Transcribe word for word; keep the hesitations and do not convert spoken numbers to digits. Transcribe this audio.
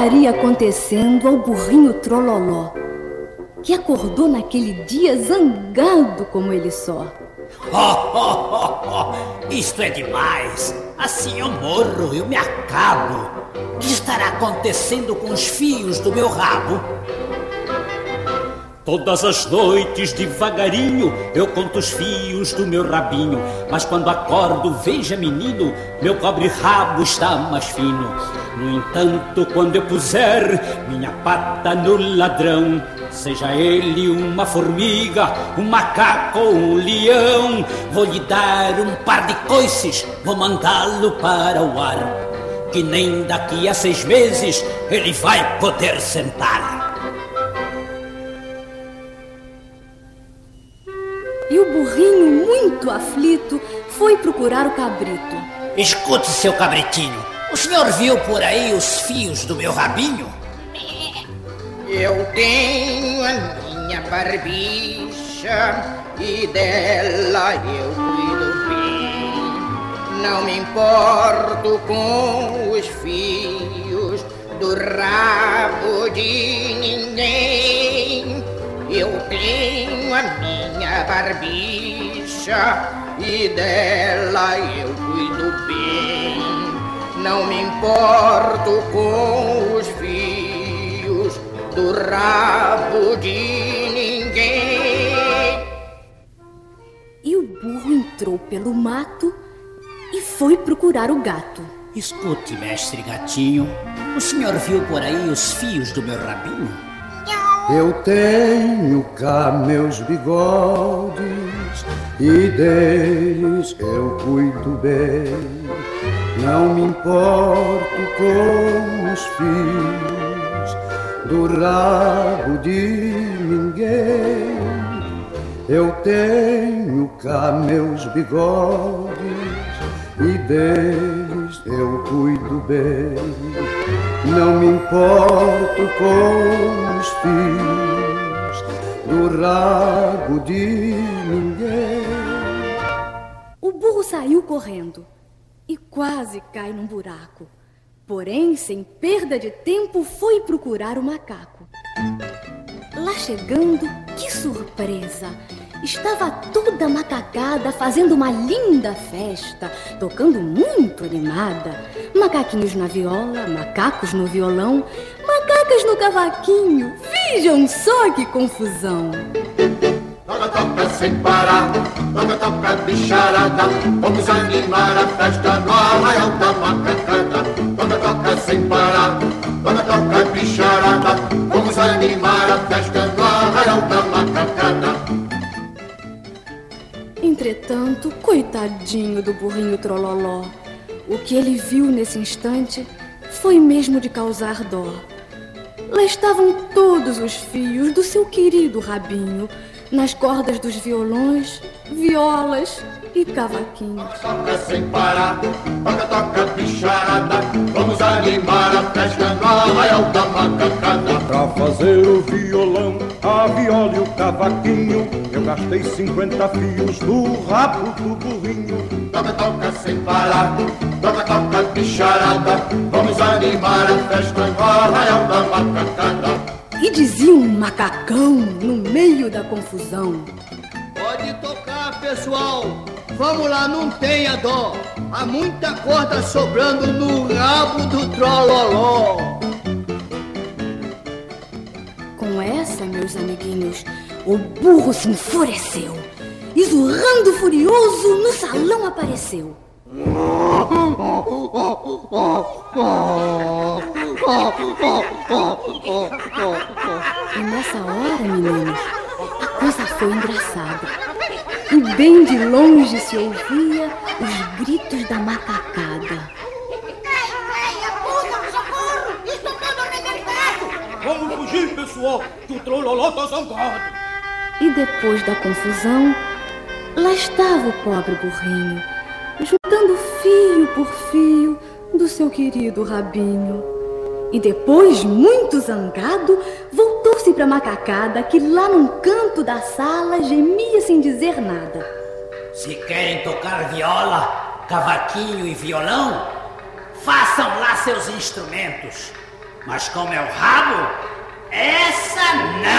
estaria acontecendo ao burrinho Trololó, que acordou naquele dia zangado como ele só? Oh, oh, oh, oh. Isto é demais. Assim eu morro, eu me acabo. O que estará acontecendo com os fios do meu rabo? Todas as noites devagarinho eu conto os fios do meu rabinho, mas quando acordo, veja menino, meu pobre rabo está mais fino. No entanto, quando eu puser minha pata no ladrão, seja ele uma formiga, um macaco ou um leão, vou lhe dar um par de coices, vou mandá-lo para o ar, que nem daqui a seis meses ele vai poder sentar. E o burrinho, muito aflito, foi procurar o cabrito. Escute, seu cabritinho, o senhor viu por aí os fios do meu rabinho? Eu tenho a minha barbicha e dela eu cuido bem. Não me importo com os fios do rabo de ninguém. Eu tenho a minha barbicha e dela eu cuido bem. Não me importo com os fios do rabo de ninguém. E o burro entrou pelo mato e foi procurar o gato. Escute, mestre gatinho, o senhor viu por aí os fios do meu rabinho? Eu tenho cá meus bigodes e deles eu cuido bem. Não me importo com os fios do rabo de ninguém. Eu tenho cá meus bigodes e deles eu cuido bem. Não me importo com os fios do rabo de ninguém. O burro saiu correndo e quase cai num buraco. Porém, sem perda de tempo, foi procurar o macaco. Lá chegando, que surpresa! Estava toda macacada fazendo uma linda festa, tocando muito animada. Macaquinhos na viola, macacos no violão, macacas no cavaquinho. Vejam só que confusão! Toca, toca sem parar, toca, toca bicharada, vamos animar a festa no arraial da macacada. Toca, toca sem parar, toca, toca bicharada, vamos animar a festa no arraial da macacada. Entretanto, coitadinho do burrinho Trololó, o que ele viu nesse instante foi mesmo de causar dó. Lá estavam todos os fios do seu querido rabinho, nas cordas dos violões, violas e cavaquinhos. Toca sem parar, toca, toca bicharada, vamos animar a festa no arraial da macacada. Pra fazer o violão, a viola e o cavaquinho, eu gastei cinquenta fios no rabo do burrinho. Toca, toca sem parar, toca, toca bicharada, vamos animar a festa no arraial da macacada. E dizia um macacão no meio da confusão: pode tocar, pessoal, vamos lá, não tenha dó, há muita corda sobrando no rabo do Trololó. Com essa, meus amiguinhos, o burro se enfureceu e, zurrando furioso, no salão apareceu. E nessa hora, meninos, a coisa foi engraçada. E bem de longe se ouvia os gritos da macacada. Vamos fugir, pessoal, que o Trololó tá zangado. E depois da confusão, lá estava o pobre burrinho, juntando fio por fio do seu querido rabinho. E depois, muito zangado, voltou-se para a macacada, que lá num canto da sala gemia sem dizer nada. Se querem tocar viola, cavaquinho e violão, façam lá seus instrumentos. Mas com meu rabo, essa não!